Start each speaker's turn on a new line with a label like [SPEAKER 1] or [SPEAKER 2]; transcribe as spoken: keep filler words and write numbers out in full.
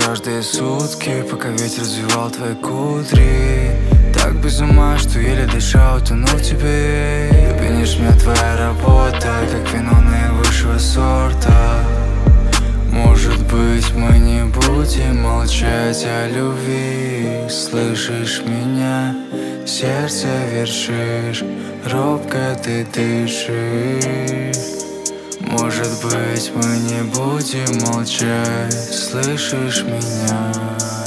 [SPEAKER 1] каждые сутки, пока ветер развивал твои кудри. Так без ума, что еле дышал, тонул в тебе. Ты пьянишь меня, твоя работа, как вино наивысшего сорта. Может быть, мы не будем молчать о любви. Слышишь меня? Сердце вершишь, робко ты дышишь. Может быть, мы не будем молчать. Слышишь меня?